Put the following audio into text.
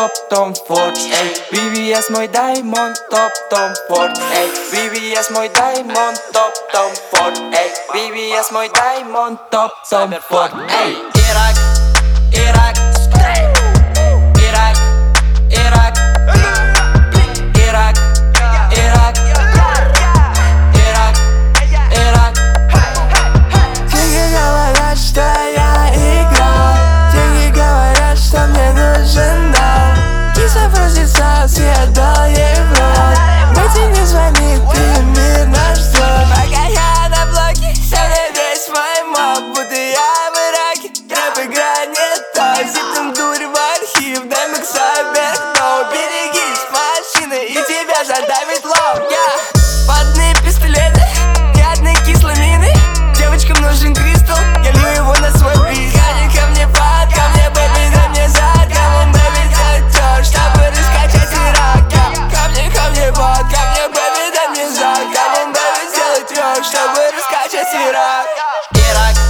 топ Том Форд. Эй, VVS мой даймонд, топ Том Форд. Эй, VVS мой даймонд, топ Том Форд. Эй, VVS мой даймонд, топ Том Форд. Эй, Ирак, Ирак, Ирак, Ирак, Ирак, Ирак, Ирак, Ирак. Деньги говорят, что я играл, деньги говорят, что мне нужен дом. Киса просится, свет дал ей в рот. Выйти не звони, ты мир наш ждет. Пока я на блоке, сегодня весь мой моб, будто я в Ираке. Рэп играет не то, зиптом дурь в архив, дай микса вверх, но берегись машины и тебя задавит лоб. Водные пистолеты, ядные кисломины. Девочкам нужен кристалл, я лью его на свой бит. Гони ко мне под, ко мне бэби, дай мне зад. Кому бэби делать то, чтобы раскачать Ирак. Ко мне под, ко мне бэби, дай мне зад. Кому бэби делать то, чтобы раскачать Ирак. Ирак.